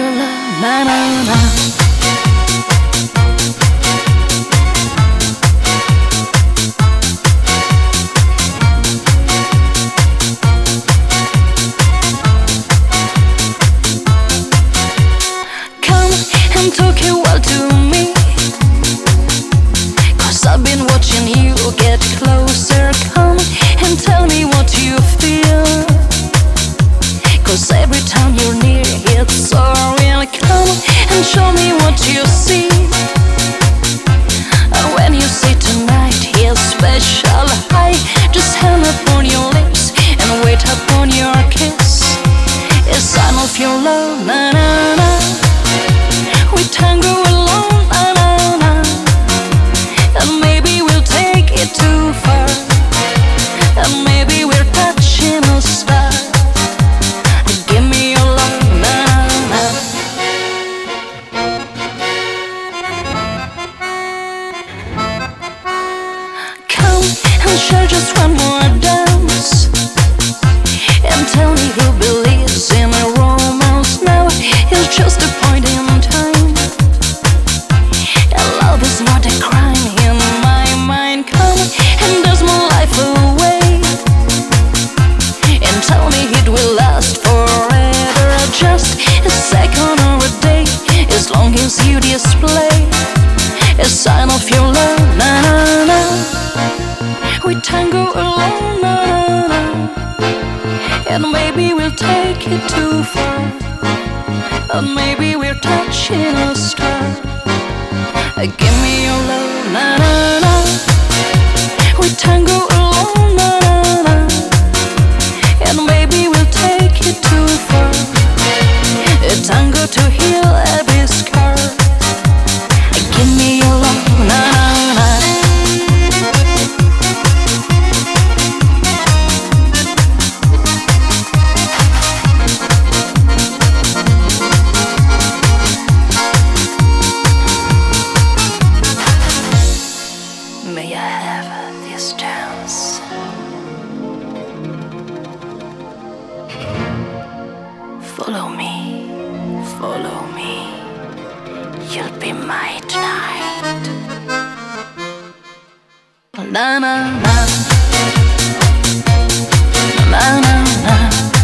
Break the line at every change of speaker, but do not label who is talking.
love, na na na. And talk a while to me, 'cause I've been watching you get closer. Come and tell me what you feel, 'cause every time you're near it's so real. Come and show me what you see, when you say tonight is special. I just hang upon your lips and wait upon your kiss. A sign of your love, na na na. We tango alone, na na na, and maybe we'll take it too far, and maybe we're touching a star. Give me your love, na na na. Come and share just one more dance, and tell me who believes in a romance now. It's just a point in time. Love is not a crime in my mind. Come and dance my life away, and tell me it will last forever. Just a second or a day, as long as you display a sign of your love, na na na. We tango alone, na na na, and maybe we'll take it too far, and maybe we're touching a star. Give me your love, na na na. We tango alone, na na na, and maybe we'll take it too far. A tango to heal every scar. Give me your love, na na na. May I have this chance? Follow me, follow me. You'll be my tonight. Na na na, na na na.